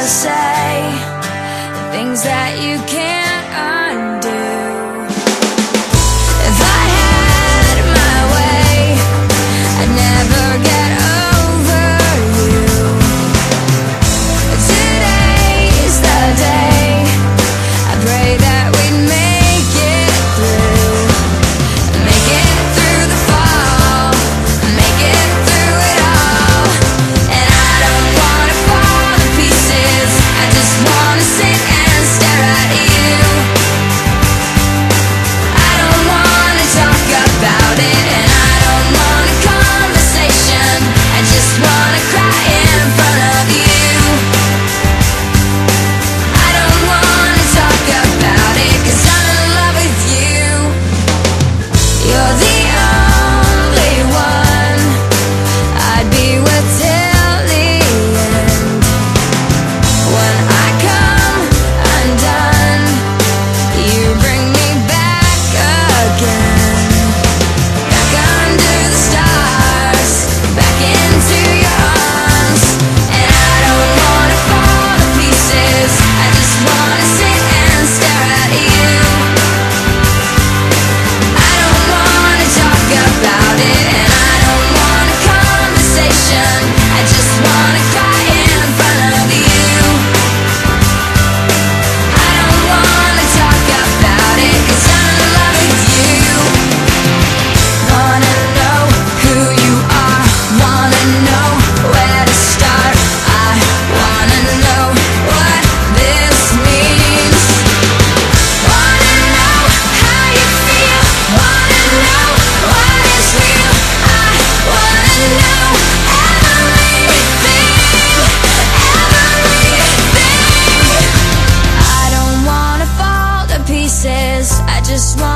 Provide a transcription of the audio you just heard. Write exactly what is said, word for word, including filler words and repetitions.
say the things that you can't undo. If I had my way, I'd never get over you. Today's the day, I pray that we'd make it through. Make it through the fall, make it through it all. And I don't wanna fall to pieces, I just wanna sit and stare at you. I don't wanna talk about it, and I don't want a conversation, I just wanna cry in front of you. I don't wanna talk about it, 'cause I'm in love with you. You're the only one I'd be with till the end. When I come undone, you bring me back again. Back under the stars, back into your arms. And I don't wanna fall to pieces, I just wanna sit and stare at you. I don't wanna talk about it, and I don't want a conversation, I just wanna cry in front of you. I don't wanna talk about it, 'cause I'm in love with you. Wanna know who you are, wanna know where to start. I wanna know what this means. Wanna know how you feel, wanna know what is real. I wanna know everything, everything. I don't wanna fall to pieces, I just want